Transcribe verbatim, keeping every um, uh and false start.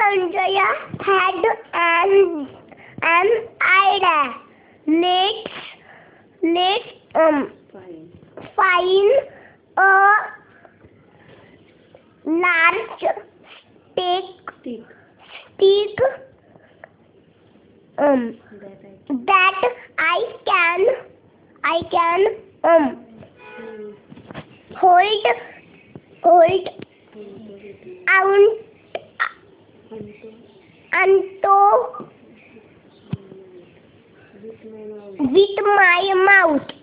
Sanjaya had an an idea. Let's let's um find a large stick stick um that I can I can um hold hold out onto with my mouth.